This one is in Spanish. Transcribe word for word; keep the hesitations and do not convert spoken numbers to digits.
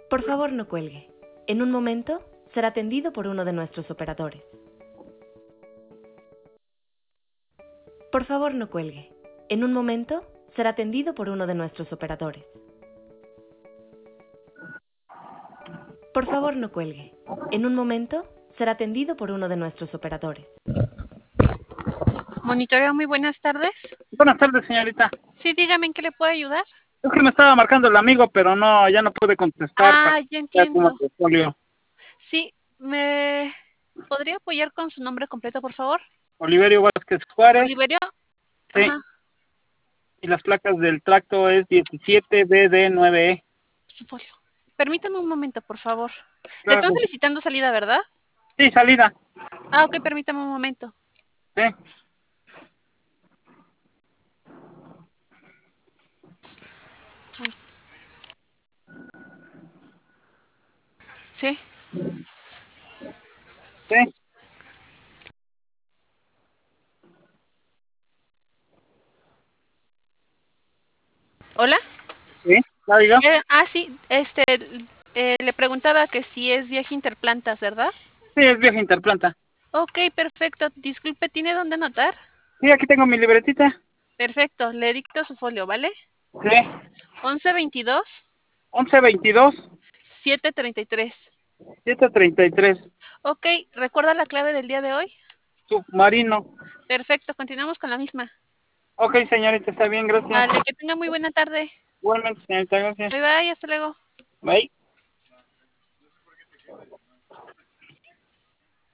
Por favor, no cuelgue. En un momento será atendido por uno de nuestros operadores. Por favor, no cuelgue. En un momento será atendido por uno de nuestros operadores. Por favor, no cuelgue. En un momento será atendido por uno de nuestros operadores. Monitoreo, muy buenas tardes. Buenas tardes, señorita. Sí, dígame en qué le puedo ayudar. Es que me estaba marcando el amigo, pero no, ya no pude contestar. Ah, ya entiendo. Folio. Sí, ¿me podría apoyar con su nombre completo, por favor? Oliverio Vázquez Juárez. Oliverio. Sí. Ajá. Y las placas del tracto es diecisiete B D nueve E. Su folio. Permítame un momento, por favor. Claro. Le están solicitando salida, ¿verdad? Sí, salida. Ah, ok, permítame un momento. Sí. Sí. Sí. ¿Hola? Sí, ¿la digo? Eh, ah, sí, este, eh, le preguntaba que si es viaje interplantas, ¿verdad? Sí, es viaje interplanta. Ok, perfecto. Disculpe, ¿tiene dónde anotar? Sí, aquí tengo mi libretita. Perfecto, le dicto su folio, ¿vale? Sí. once veintidós. once veintidós. siete treinta y tres. siete treinta y tres. Ok, ¿recuerda la clave del día de hoy? Submarino. Perfecto, continuamos con la misma. Ok, señorita, está bien, gracias. Vale, que tenga muy buena tarde. Igualmente, señorita, gracias. Bye bye, hasta luego. Bye.